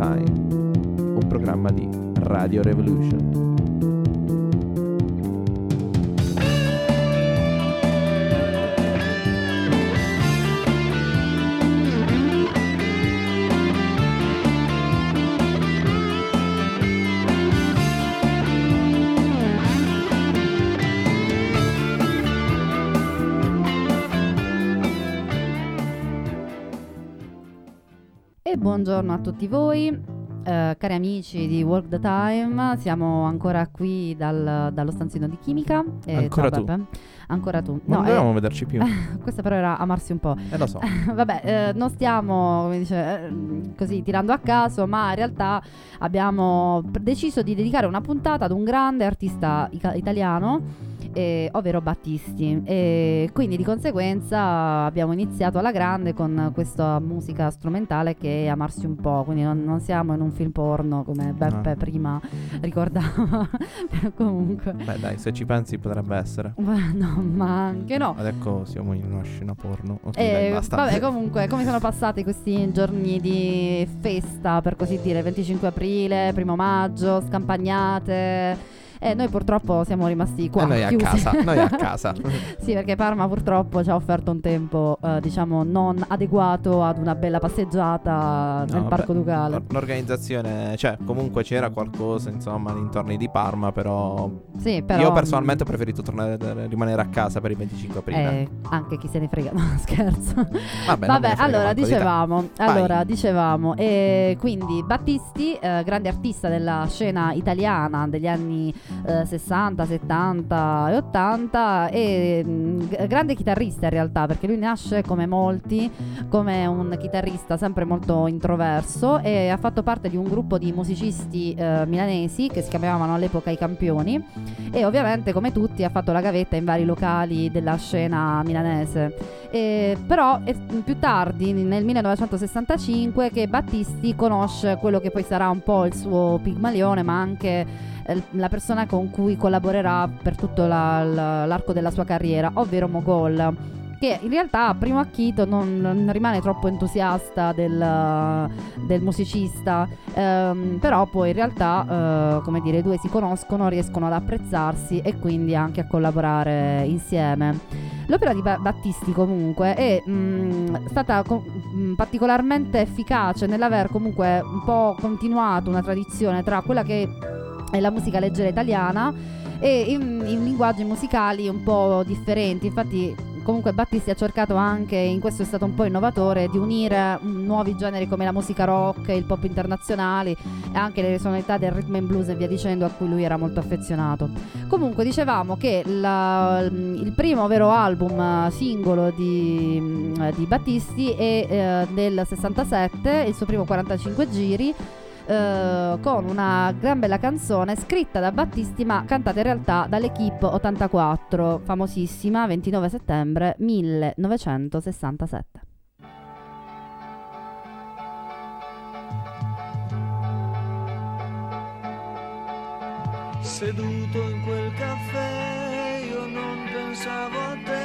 Time, un programma di Radio Revolution. Buongiorno a tutti voi, cari amici di Walk the Time, siamo ancora qui dallo stanzino di chimica. Ancora ciao, tu? Beppe. Ancora tu. Non dovevamo vederci più. Questa però era amarsi un po'. Lo so. Vabbè, non stiamo, come dice, così tirando a caso, ma in realtà abbiamo deciso di dedicare una puntata ad un grande artista italiano, ovvero Battisti, e quindi di conseguenza abbiamo iniziato alla grande con questa musica strumentale che è Amarsi un po', quindi non siamo in un film porno come Beppe prima ricordava. Però comunque beh dai, se ci pensi potrebbe essere. No, ma anche no. Adesso siamo in una scena porno. Dai, basta. Vabbè, comunque, come sono passati questi giorni di festa, per così dire, 25 aprile, 1 maggio, scampagnate? Noi purtroppo siamo rimasti qua noi chiusi. noi a casa. Sì, perché Parma purtroppo ci ha offerto un tempo diciamo non adeguato ad una bella passeggiata nel Parco Ducale. L'organizzazione, cioè comunque c'era qualcosa insomma all'intorno di Parma, però sì, però io personalmente ho preferito rimanere a casa per il 25 aprile. Anche chi se ne frega, no scherzo. Vabbè, allora dicevamo quindi Battisti, grande artista della scena italiana degli anni 60, 70 e 80 e grande chitarrista in realtà, perché lui nasce come molti come un chitarrista sempre molto introverso e ha fatto parte di un gruppo di musicisti milanesi che si chiamavano all'epoca I Campioni, e ovviamente come tutti ha fatto la gavetta in vari locali della scena milanese. Però è più tardi, nel 1965, che Battisti conosce quello che poi sarà un po' il suo Pigmalione, ma anche la persona con cui collaborerà per tutto l'arco della sua carriera, ovvero Mogol, che in realtà a primo acchito non rimane troppo entusiasta del musicista, però poi in realtà come dire, i due si conoscono, riescono ad apprezzarsi e quindi anche a collaborare insieme. L'opera di Battisti comunque è stata particolarmente efficace nell'aver comunque un po' continuato una tradizione tra quella che è la musica leggera italiana e in linguaggi musicali un po' differenti. Infatti comunque Battisti ha cercato anche, in questo è stato un po' innovatore, di unire nuovi generi come la musica rock, il pop internazionali e anche le sonorità del rhythm and blues e via dicendo, a cui lui era molto affezionato. Comunque dicevamo che il primo vero album singolo di Battisti è del 67, il suo primo 45 giri, con una gran bella canzone scritta da Battisti ma cantata in realtà dall'Equipe 84, famosissima, 29 settembre 1967. Seduto in quel caffè io non pensavo a te.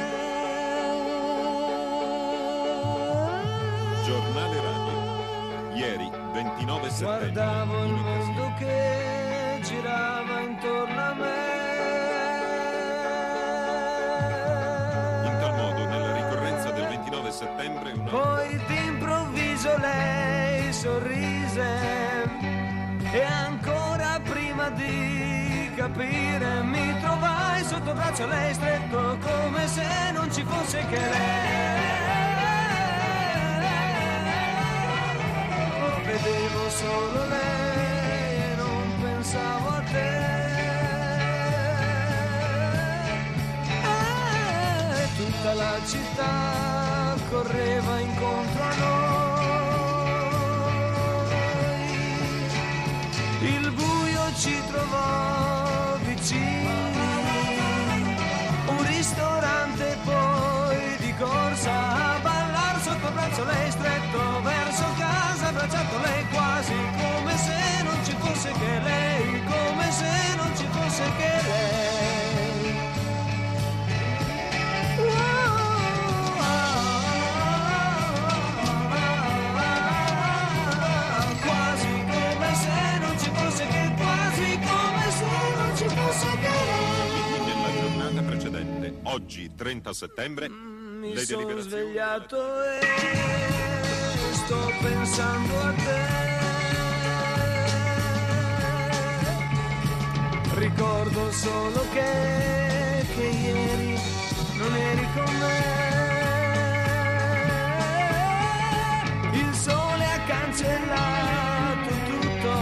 Giornale Radio. Ieri 29 settembre. Guardavo il mondo che girava intorno a me. In tal modo, nella ricorrenza del 29 settembre, poi d'improvviso lei sorrise e ancora prima di capire mi trovai sotto braccio a lei stretto come se non ci fosse che lei. Vedevo solo lei e non pensavo a te. E tutta la città correva incontro a noi. Il buio ci trovò vicini, un ristorante poi di corsa a ballar sotto braccio lei stretto verso casa, abbracciato lei quasi come se non ci fosse che lei, come se non ci fosse che lei. Quasi come oggi 30 settembre, Mi le sono deliberazioni svegliato e sto pensando a te. Ricordo solo che ieri non eri con me. Il sole ha cancellato tutto.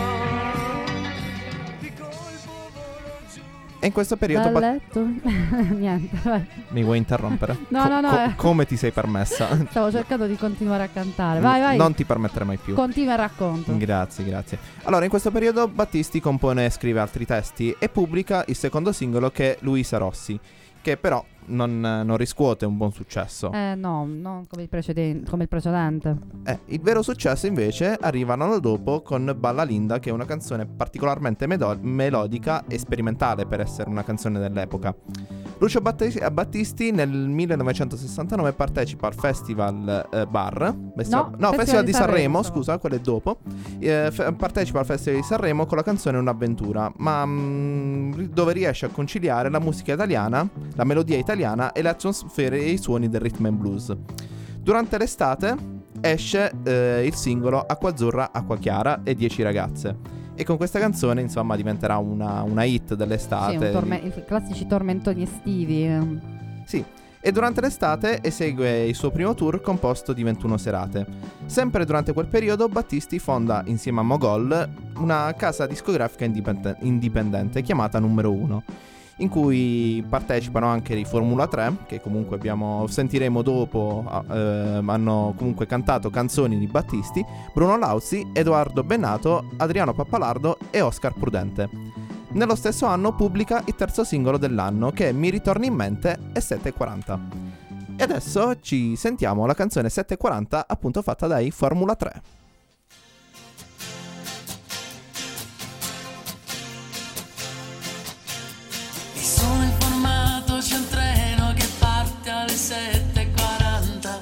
Di colpo volo giù. E in questo periodo Dal letto? Niente, vai. mi vuoi interrompere? No. Come ti sei permessa? Stavo cercando di continuare a cantare. Vai. Non ti permettere mai più. Continua il racconto. Grazie. Allora, in questo periodo Battisti compone e scrive altri testi e pubblica il secondo singolo, che è Luisa Rossi, che però non riscuote un buon successo. No, non come il precedente. Il vero successo invece arriva l'anno dopo con Balla Linda, che è una canzone particolarmente melodica e sperimentale per essere una canzone dell'epoca. Lucio Battisti nel 1969 partecipa al Festival Festival di Sanremo, scusa, quello è dopo. Partecipa al Festival di Sanremo con la canzone Un'avventura, ma dove riesce a conciliare la musica italiana, la melodia italiana e le atmosfere e i suoni del rhythm and blues. Durante l'estate esce il singolo Acqua Azzurra, Acqua Chiara e 10 ragazze. E con questa canzone, insomma, diventerà una hit dell'estate. Sì, i classici tormentoni estivi. Sì. E durante l'estate esegue il suo primo tour composto di 21 serate. Sempre durante quel periodo Battisti fonda insieme a Mogol una casa discografica indipendente chiamata Numero 1, in cui partecipano anche i Formula 3, che comunque sentiremo dopo, hanno comunque cantato canzoni di Battisti, Bruno Lauzi, Edoardo Bennato, Adriano Pappalardo e Oscar Prudente. Nello stesso anno pubblica il terzo singolo dell'anno, che è Mi ritorni in mente e 7:40. E adesso ci sentiamo la canzone 7:40, appunto fatta dai Formula 3. Mi sono informato, c'è un treno che parte alle 7:40.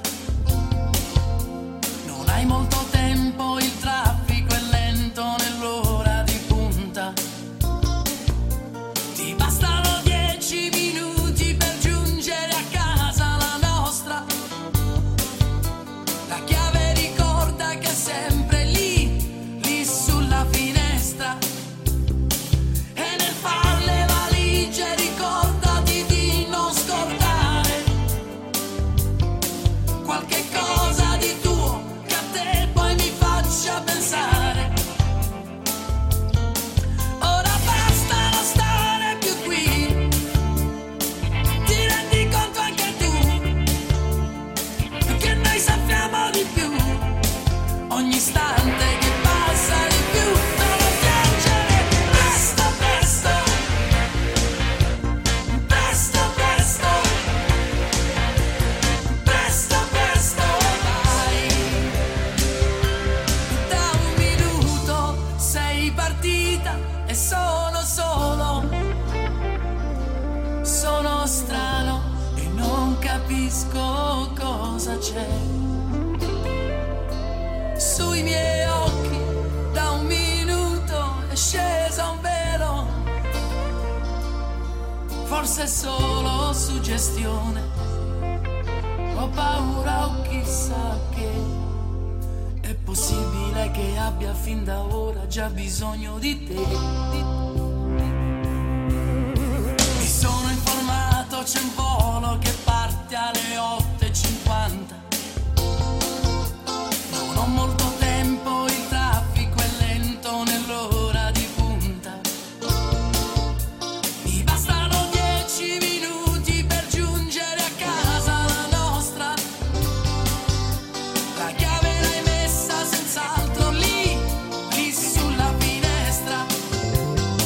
Non hai molto tempo, il traffico è lento nell'ora di punta. Ti bastano 10 minuti per giungere a casa la nostra. La chiave ricorda che è sempre lì, lì sulla finestra. E nel far le valigie ricordati di non scordare qualche cosa di tuo che a te poi mi faccia pensare. Ora basta non stare più qui, ti rendi conto anche tu che noi sappiamo di più, ogni istante che passa di più. Non piangere, presto, presto, presto, presto, presto, presto, vai. Da un minuto sei partita e sono strano e non capisco cosa c'è sui miei occhi. Da un minuto è scesa un velo, forse è solo suggestione, ho paura o chissà che. È possibile che abbia fin da ora già bisogno di te. Mi sono informato, c'è un volo che parte alle 8:50. Non ho molto tempo, il traffico è lento nell'ora di punta. Mi bastano 10 minuti per giungere a casa la nostra. La chiave l'hai messa senz'altro lì, lì sulla finestra.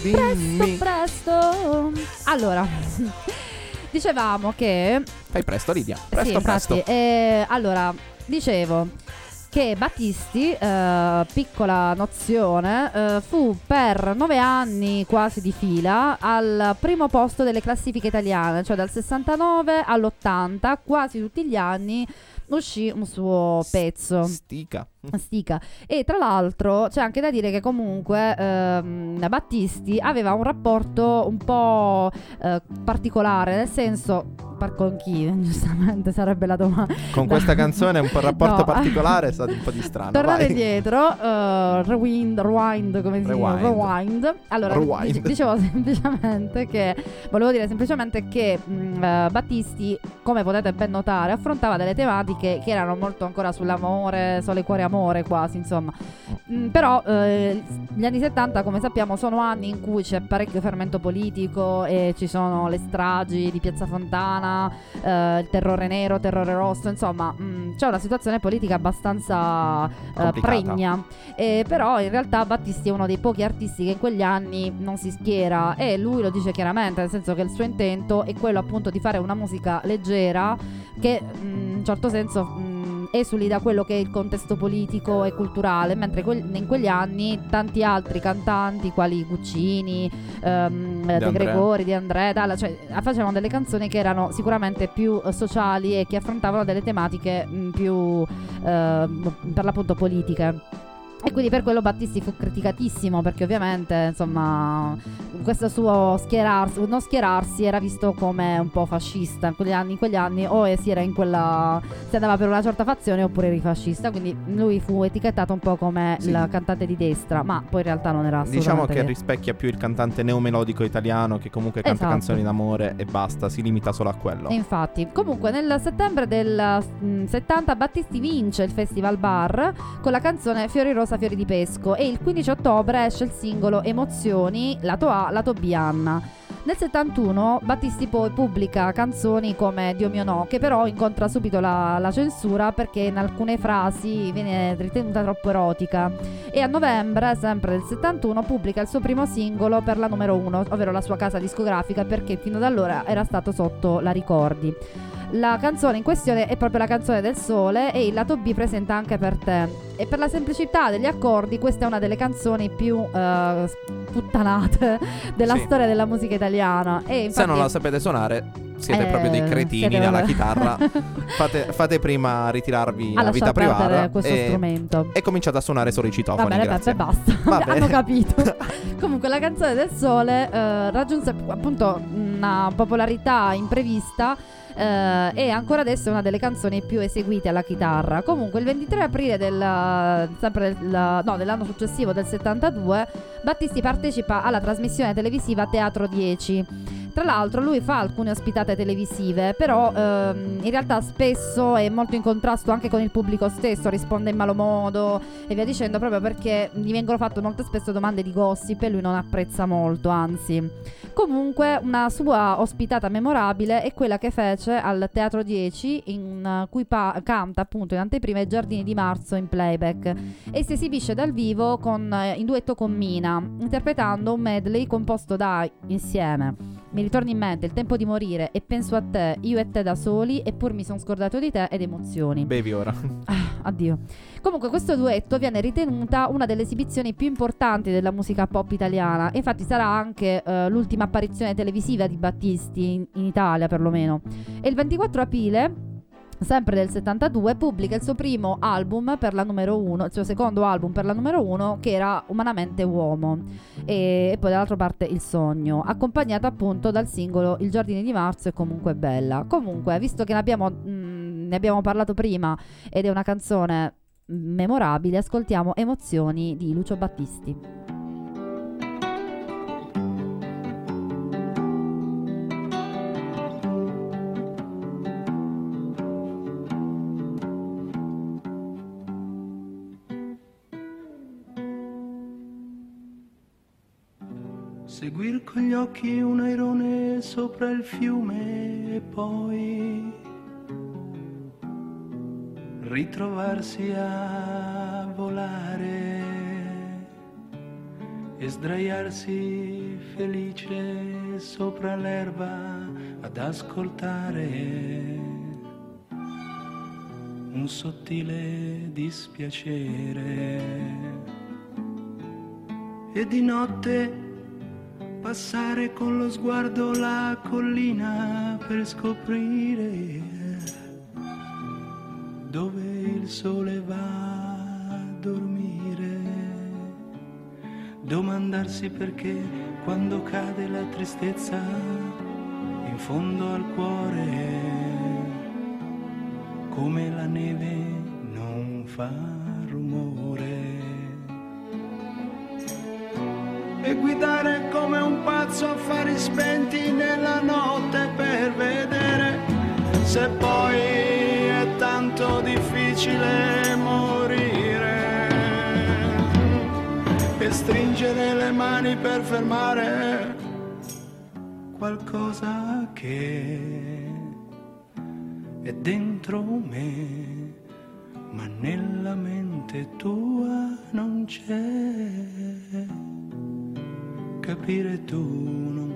Dimmi. Presto. Allora, dicevamo che... Fai presto, Lidia. Sì, Presto, infatti, presto. allora, dicevo che Battisti, piccola nozione, fu per 9 anni quasi di fila al primo posto delle classifiche italiane, cioè dal 69 all'80, quasi tutti gli anni uscì un suo pezzo. Stica. E tra l'altro c'è anche da dire che comunque Battisti aveva un rapporto un po' particolare, nel senso con chi? Giustamente sarebbe la domanda. Con questa canzone un po' rapporto No. particolare è stato un po' di strano. Tornate vai. indietro, rewind, come si dice? Rewind. Allora, Rewind. dicevo semplicemente che volevo dire semplicemente che Battisti, come potete ben notare, affrontava delle tematiche che erano molto ancora sull'amore, sole cuore amore quasi, insomma. Però gli anni 70, come sappiamo, sono anni in cui c'è parecchio fermento politico e ci sono le stragi di Piazza Fontana, il terrore nero, terrore rosso, insomma, c'è una situazione politica abbastanza pregna. Però in realtà Battisti è uno dei pochi artisti che in quegli anni non si schiera, e lui lo dice chiaramente, nel senso che il suo intento è quello appunto di fare una musica leggera che in un certo senso esuli da quello che è il contesto politico e culturale, mentre in quegli anni tanti altri cantanti quali Guccini, De Gregori, Di André, Dalla, cioè facevano delle canzoni che erano sicuramente più sociali e che affrontavano delle tematiche più per l'appunto politiche. E quindi per quello Battisti fu criticatissimo, perché ovviamente insomma questo suo non schierarsi era visto come un po' fascista. In quegli anni o si andava per una certa fazione oppure eri fascista, quindi lui fu etichettato un po' come il cantante di destra, ma poi in realtà non era assolutamente Diciamo che vero. rispecchia più il cantante neomelodico italiano che comunque canta Esatto. canzoni d'amore e basta, si limita solo a quello. E infatti, comunque nel settembre del 70 Battisti vince il Festival Bar con la canzone Fiori rosa fiori di pesco, e il 15 ottobre esce il singolo Emozioni, lato A, lato B Anna. Nel 71 Battisti poi pubblica canzoni come Dio mio no, che però incontra subito la censura perché in alcune frasi viene ritenuta troppo erotica, e a novembre sempre del 71 pubblica il suo primo singolo per la numero 1, ovvero la sua casa discografica, perché fino ad allora era stato sotto la Ricordi. La canzone in questione è proprio la canzone del sole, e il lato B presenta Anche per te, e per la semplicità degli accordi questa è una delle canzoni più sputtanate della storia della musica italiana. E infatti, se non la sapete suonare siete proprio dei cretini siete alla proprio- chitarra. fate prima a ritirarvi a la vita lasciar perdere privata questo strumento. e cominciate a suonare solo i Va citofoni. bene, grazie. Peppe, basta. Va bene. Hanno capito. Comunque la canzone del sole raggiunse appunto una popolarità imprevista, e ancora adesso è una delle canzoni più eseguite alla chitarra. Comunque il 23 aprile dell'anno successivo, del 72, Battisti partecipa alla trasmissione televisiva Teatro 10. Tra l'altro lui fa alcune ospitate televisive, però in realtà spesso è molto in contrasto anche con il pubblico stesso, risponde in malo modo e via dicendo, proprio perché gli vengono fatte molto spesso domande di gossip e lui non apprezza molto, anzi. Comunque una sua ospitata memorabile è quella che fece al Teatro 10, in cui canta appunto in anteprima I giardini di marzo in playback, e si esibisce dal vivo in duetto con Mina, interpretando un medley composto da Insieme, Mi ritorni in mente, Il tempo di morire e Penso a te, Io e te da soli, Eppur mi son scordato di te ed Emozioni. Bevi ora. Addio. Comunque questo duetto viene ritenuta una delle esibizioni più importanti della musica pop italiana, e infatti sarà anche l'ultima apparizione televisiva di Battisti in Italia perlomeno. E il 24 aprile, sempre del 72, pubblica il suo primo album per la numero 1, il suo secondo album per la numero 1, che era Umanamente Uomo, e poi dall'altra parte Il Sogno, accompagnato appunto dal singolo Il giardini di marzo e Comunque bella. Comunque, visto che ne abbiamo parlato prima ed è una canzone memorabile, ascoltiamo Emozioni di Lucio Battisti. Seguir con gli occhi un airone sopra il fiume e poi ritrovarsi a volare e sdraiarsi felice sopra l'erba ad ascoltare un sottile dispiacere. E di notte passare con lo sguardo la collina per scoprire dove il sole va a dormire. Domandarsi perché quando cade la tristezza in fondo al cuore, come la neve non fa rumore. E guidare come un pazzo, affari spenti nella notte per vedere se poi è tanto difficile morire, e stringere le mani per fermare qualcosa che è dentro me, ma nella mente tua non c'è. Capire tu non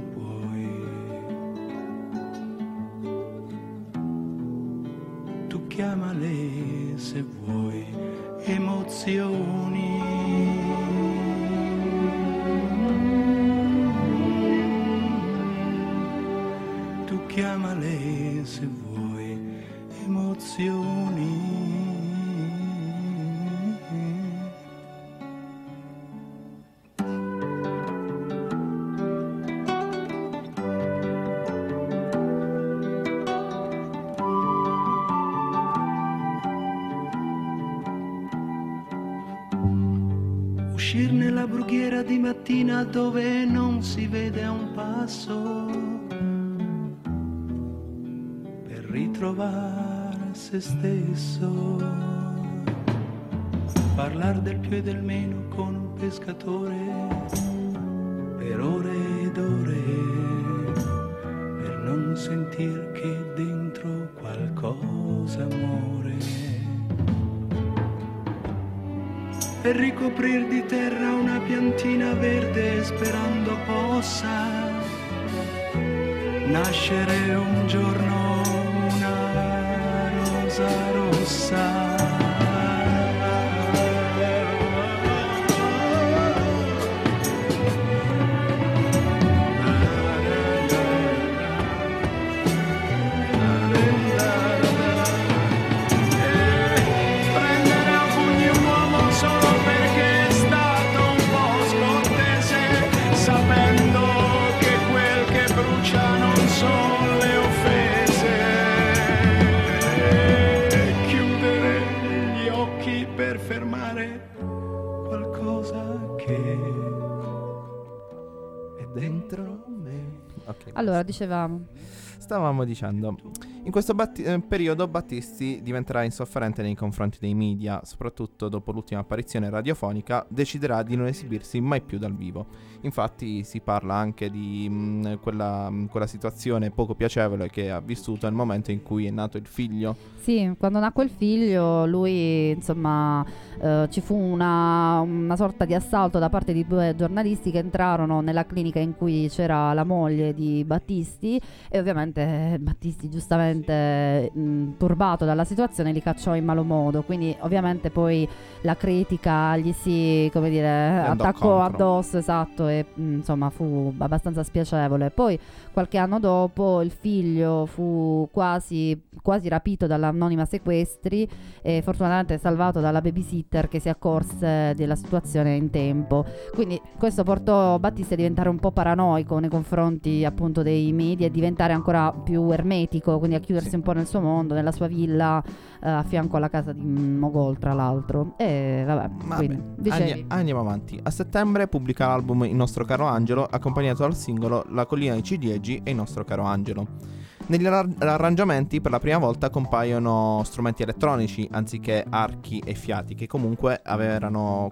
puoi. Tu chiamale se vuoi emozioni. Tu chiamale se vuoi emozioni. Uscir nella brughiera di mattina dove non si vede a un passo, per ritrovare se stesso, parlar del più e del meno con un pescatore per ore ed ore, per non sentir che dentro qualcosa muore. E ricoprir di terra una piantina verde sperando possa nascere un giorno una rosa rossa. Dentro me. Okay, allora, stavamo dicendo, in questo periodo Battisti diventerà insofferente nei confronti dei media, soprattutto dopo l'ultima apparizione radiofonica. Deciderà di non esibirsi mai più dal vivo. Infatti si parla anche di quella situazione poco piacevole che ha vissuto nel momento in cui è nato il figlio. Sì, quando nacque il figlio lui, insomma, ci fu una sorta di assalto da parte di due giornalisti che entrarono nella clinica in cui c'era la moglie di Battisti, e ovviamente Battisti, giustamente turbato dalla situazione, li cacciò in malo modo. Quindi ovviamente poi la critica gli si, come dire, attaccò addosso, esatto, e insomma fu abbastanza spiacevole. Poi qualche anno dopo il figlio fu quasi rapito dall'anonima sequestri e fortunatamente salvato dalla babysitter che si accorse della situazione in tempo. Quindi questo portò Battisti a diventare un po' paranoico nei confronti appunto dei media e diventare ancora più ermetico, quindi a chiudersi un po' nel suo mondo, nella sua villa a fianco alla casa di Mogol, tra l'altro. E vabbè, andiamo avanti. A settembre pubblica l'album Il nostro caro Angelo, accompagnato dal singolo La collina dei ciliegi e Il nostro caro Angelo. Negli arrangiamenti per la prima volta compaiono strumenti elettronici anziché archi e fiati, che comunque erano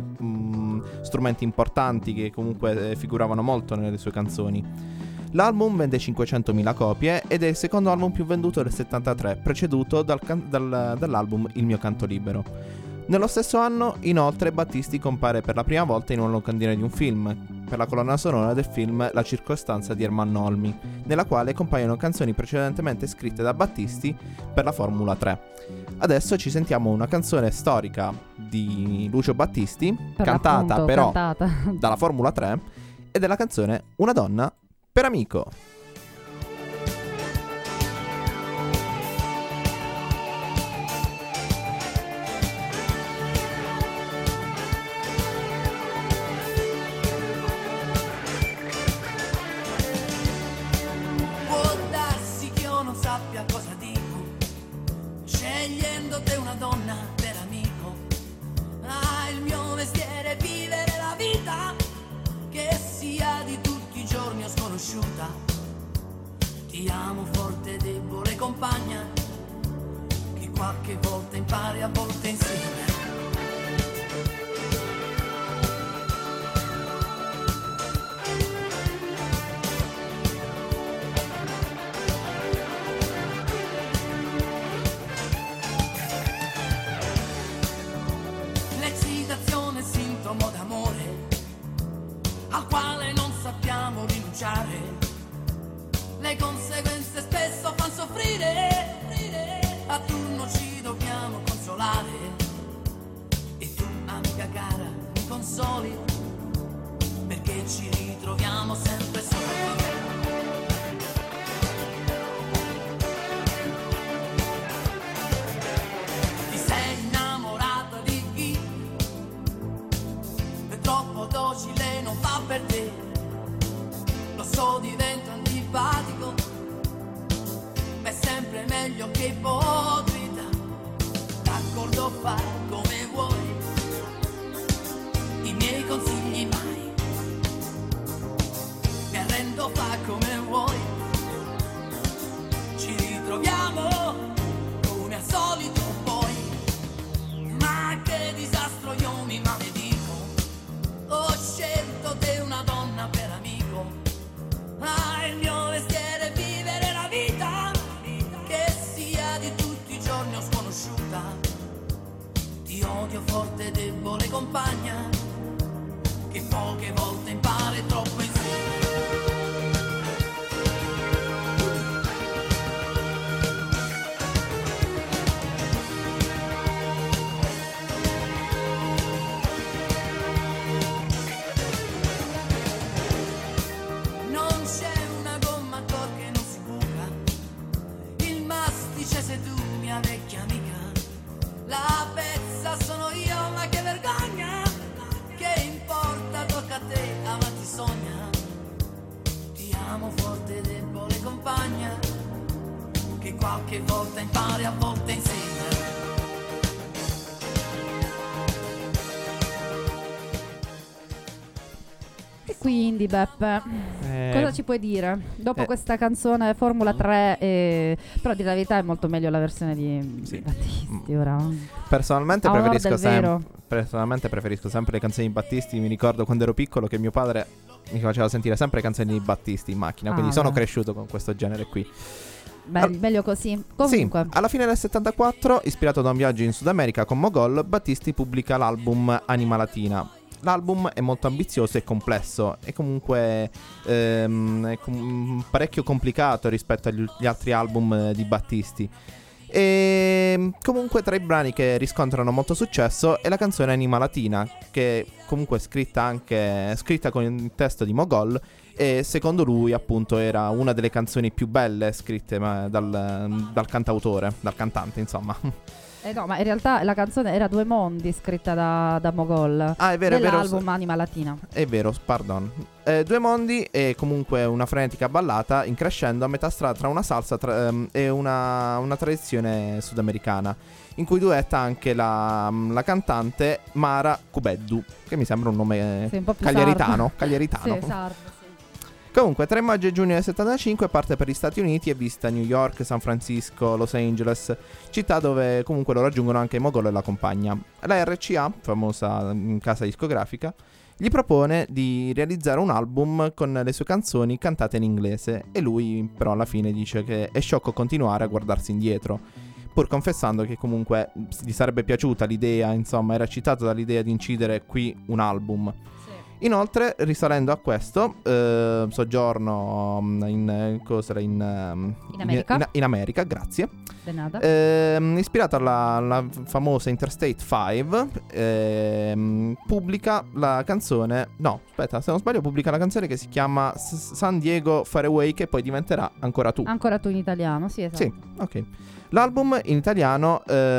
strumenti importanti che comunque figuravano molto nelle sue canzoni. L'album vende 500.000 copie ed è il secondo album più venduto del 73, preceduto dall'album Il mio canto libero. Nello stesso anno, inoltre, Battisti compare per la prima volta in una locandina di un film, per la colonna sonora del film La circostanza di Ermanno Olmi, nella quale compaiono canzoni precedentemente scritte da Battisti per la Formula 3. Adesso ci sentiamo una canzone storica di Lucio Battisti, cantata dalla Formula 3, ed è la canzone Una donna per amico. Ti amo forte, debole compagna, che qualche volta impari, a volte insegna. L'eccitazione è sintomo d'amore, al quale non sappiamo rinunciare. Le conseguenze spesso fanno soffrire, a turno ci dobbiamo consolare. E tu, amica cara, mi consoli, perché ci ritroviamo sempre soli. Ti sei innamorata di chi è troppo docile, non fa per te. Lo so, diventa antipatico, ma è sempre meglio che ipocrita. D'accordo, fai come vuoi, i miei consigli mai. Mi arrendo, fa come vuoi, ci ritroviamo come al solito poi. Ma che disastro, io mi maledico, ho scelto te una donna per amico. Ah, il mio mestiere è vivere la vita, che sia di tutti i giorni o sconosciuta. Ti odio forte, debole compagna, che poche volte impari troppo insieme. Se tu, mia vecchia amica, la pezza sono io, ma che vergogna, che importa, tocca a te, avanti sogna. Ti amo forte, debole compagna, che qualche volta impari, a volte insegna. E quindi Beppe, cosa ci puoi dire? Dopo questa canzone Formula 3, però a dire la verità è molto meglio la versione di Battisti ora. Personalmente preferisco sempre le canzoni di Battisti. Mi ricordo quando ero piccolo che mio padre mi faceva sentire sempre canzoni di Battisti in macchina, quindi sono cresciuto con questo genere qui. Meglio così. Comunque, sì, alla fine del 74, ispirato da un viaggio in Sud America con Mogol, Battisti pubblica l'album Anima Latina. L'album è molto ambizioso e complesso, e comunque parecchio complicato rispetto agli altri album di Battisti. E comunque tra i brani che riscontrano molto successo è la canzone Anima Latina, che comunque è scritta con il testo di Mogol, e secondo lui appunto era una delle canzoni più belle scritte dal cantante insomma. No, ma in realtà la canzone era Due Mondi, scritta da Mogol. Ah, è vero, dell'album Anima Latina. È vero, pardon. Due Mondi è comunque una frenetica ballata in crescendo a metà strada tra una salsa e una tradizione sudamericana, in cui duetta anche la cantante Mara Cubeddu, che mi sembra un nome un po' più cagliaritano. Sì, sardo, sì. Comunque, tra maggio e giugno del 75 parte per gli Stati Uniti e visita New York, San Francisco, Los Angeles, città dove comunque lo raggiungono anche Mogol e la compagna. La RCA, famosa casa discografica, gli propone di realizzare un album con le sue canzoni cantate in inglese, e lui però alla fine dice che è sciocco continuare a guardarsi indietro. pur confessando che comunque gli sarebbe piaciuta l'idea, insomma era eccitato dall'idea di incidere qui un album. Inoltre, risalendo a questo soggiorno in America. In America, grazie. De nada. Ispirato alla famosa Interstate 5, pubblica la canzone. No, aspetta, se non sbaglio, pubblica la canzone che si chiama San Diego Far Away, che poi diventerà Ancora tu. Ancora tu in italiano, sì, esatto. Sì, ok. L'album in italiano,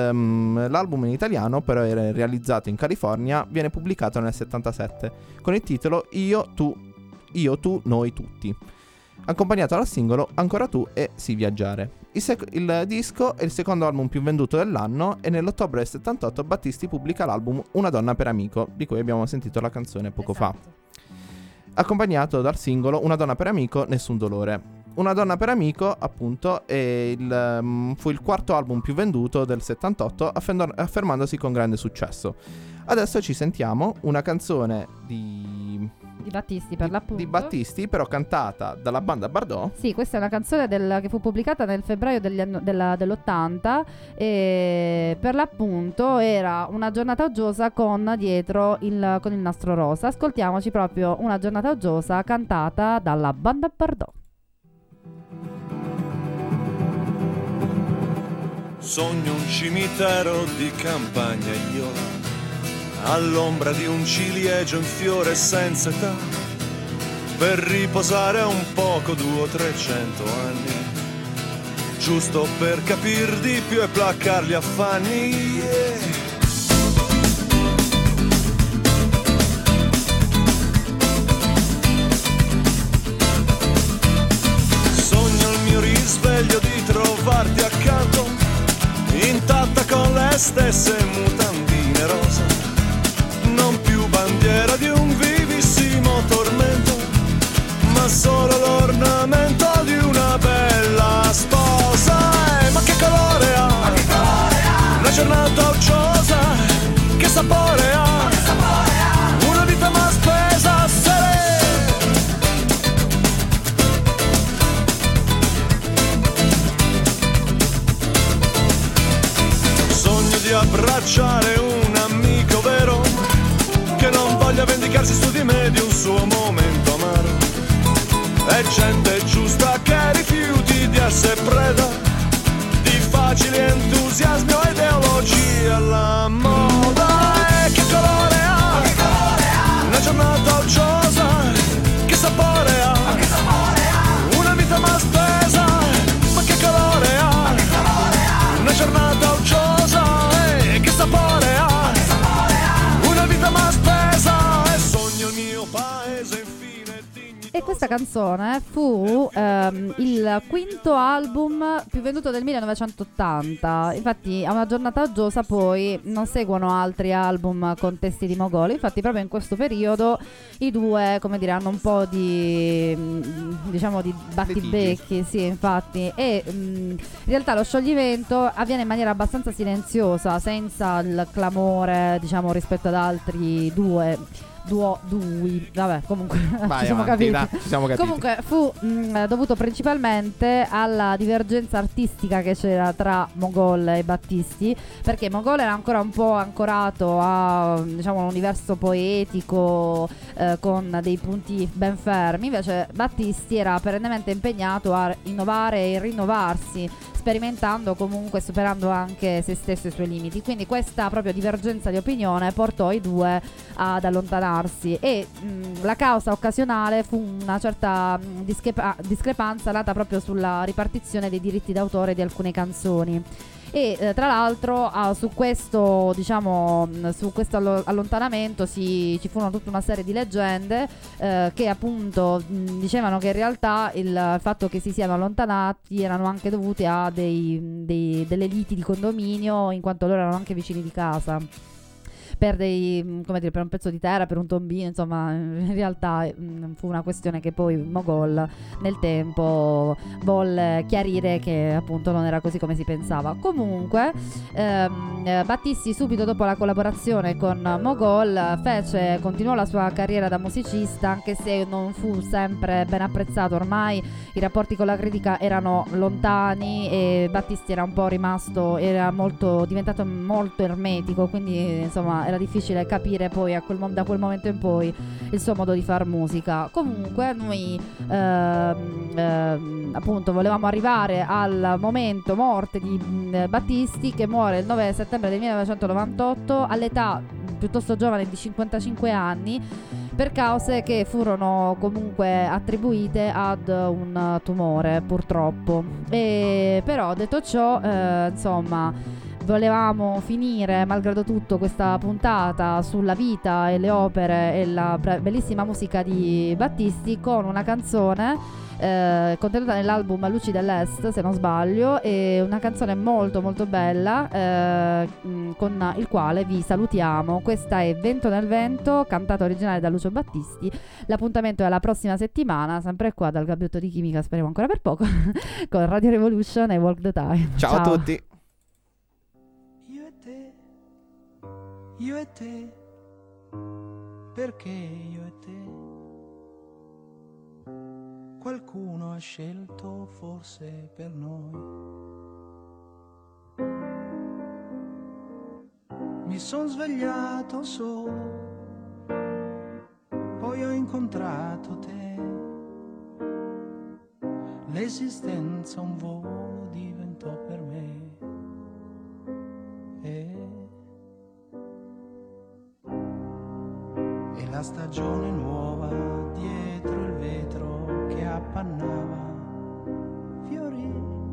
però era realizzato in California, viene pubblicato nel 77 con il titolo Io, tu, noi tutti, accompagnato dal singolo Ancora tu e Si viaggiare. Il disco è il secondo album più venduto dell'anno e nell'ottobre del 78 Battisti pubblica l'album Una donna per amico, di cui abbiamo sentito la canzone poco fa, accompagnato dal singolo Una donna per amico, Nessun dolore. Una donna per amico, appunto, fu il quarto album più venduto del 78, affermandosi con grande successo. Adesso ci sentiamo una canzone di Battisti, per l'appunto. Di Battisti, però cantata dalla banda Bardot. Sì, questa è una canzone che fu pubblicata nel febbraio dell'80 e per l'appunto era Una giornata uggiosa con dietro con il nastro rosa. Ascoltiamoci proprio Una giornata uggiosa cantata dalla banda Bardot. Sogno un cimitero di campagna io, all'ombra di un ciliegio in fiore senza età, per riposare un poco 200 o 300 anni, giusto per capir di più e placar gli affanni. Yeah. Sogno il mio risveglio di trovarti accanto, intatta con le stesse mutandine rosa, non più bandiera di un vivissimo tormento, ma solo l'ornamento di una bella sposa. Ma che colore ha? Ma che colore ha? Una giornata uggiosa, che sapore ha? Ma che sapore ha? Una vita ma spesa, di abbracciare un amico vero, che non voglia vendicarsi su di me di un suo momento amaro, è gente giusta che rifiuti di essere preda di facili entusiasmi o ideologie alla moda. E che colore ha? Che colore ha? Una giornata uggiosa, che sapore ha? Ma che sapore ha? Una vita ma spesa, ma che colore ha? Ma che colore ha? Una giornata uggiosa, che sapore ha? Che sapore ha? Una vita ma spesa, e sogno il mio paese infine dignitoso. E questa canzone fu il quinto album più venduto del 1980. Infatti a Una giornata uggiosa poi non seguono altri album con testi di Mogol. Infatti proprio in questo periodo i due, come dire, hanno un po' di diciamo di battibecchi, sì, infatti. E in realtà lo scioglimento avviene in maniera abbastanza silenziosa, senza il clamore, diciamo, rispetto ad altri vabbè, comunque ci siamo capiti. Comunque fu dovuto principalmente alla divergenza artistica che c'era tra Mogol e Battisti, perché Mogol era ancora un po' ancorato a, diciamo, un universo poetico con dei punti ben fermi, invece Battisti era perennemente impegnato a innovare e rinnovarsi, sperimentando, comunque superando anche se stesso e i suoi limiti. Quindi questa proprio divergenza di opinione portò i due ad allontanarsi e la causa occasionale fu una certa discrepanza nata proprio sulla ripartizione dei diritti d'autore di alcune canzoni. E tra l'altro su questo, diciamo, su questo allontanamento ci furono tutta una serie di leggende che appunto dicevano che in realtà il fatto che si siano allontanati erano anche dovute a delle liti di condominio, in quanto loro erano anche vicini di casa. per per un pezzo di terra, per un tombino, insomma, in realtà fu una questione che poi Mogol nel tempo volle chiarire che appunto non era così come si pensava. Comunque Battisti, subito dopo la collaborazione con Mogol, continuò la sua carriera da musicista, anche se non fu sempre ben apprezzato. Ormai i rapporti con la critica erano lontani e Battisti era un po' diventato molto ermetico, quindi insomma era difficile capire poi da quel momento in poi il suo modo di far musica. Comunque noi appunto volevamo arrivare al momento morte di Battisti, che muore il 9 settembre del 1998 all'età piuttosto giovane di 55 anni, per cause che furono comunque attribuite ad un tumore, purtroppo. Però detto ciò, insomma, volevamo finire malgrado tutto questa puntata sulla vita e le opere e la bellissima musica di Battisti con una canzone contenuta nell'album Luci dell'Est, se non sbaglio, è una canzone molto molto bella, con il quale vi salutiamo. Questa è Vento nel Vento, cantata originale da Lucio Battisti. L'appuntamento è alla prossima settimana, sempre qua dal Gabbiotto di Chimica, speriamo ancora per poco, con Radio Revolution e Walk the Time. Ciao a tutti. Io e te, perché io e te? Qualcuno ha scelto forse per noi. Mi son svegliato solo, poi ho incontrato te. L'esistenza un volo diventò per me. E la stagione nuova dietro il vetro che appannava fiorì.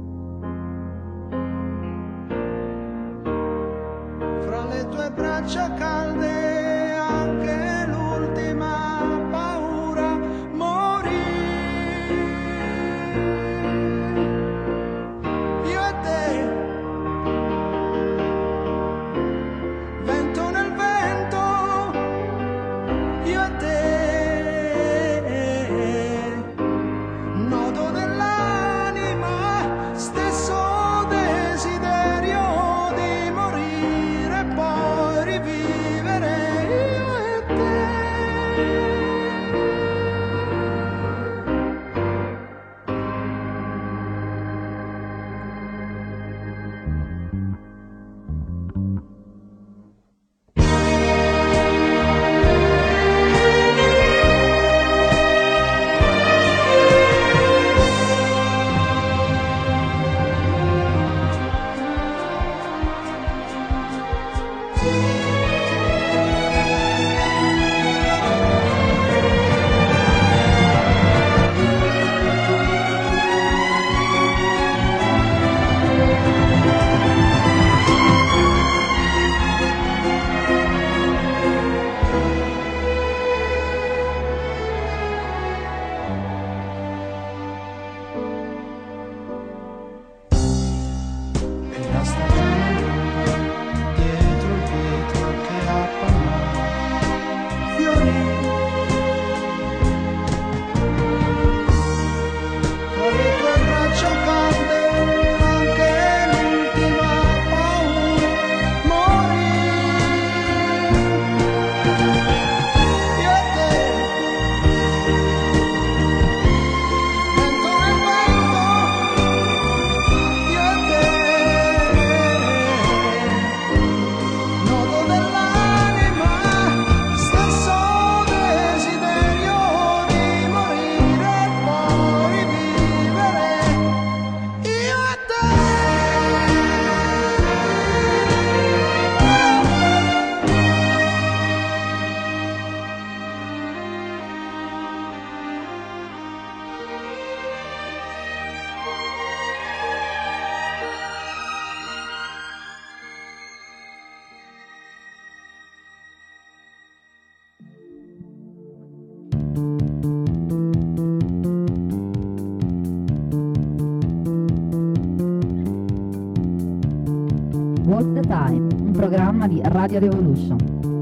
Fra le tue braccia calde anche l'ultima paura morì. Io e te, vento nel vento, io e te, nodo dell'anima, stesso desiderio di morire e poi rivivere, io e te. programma di Radio Revolution.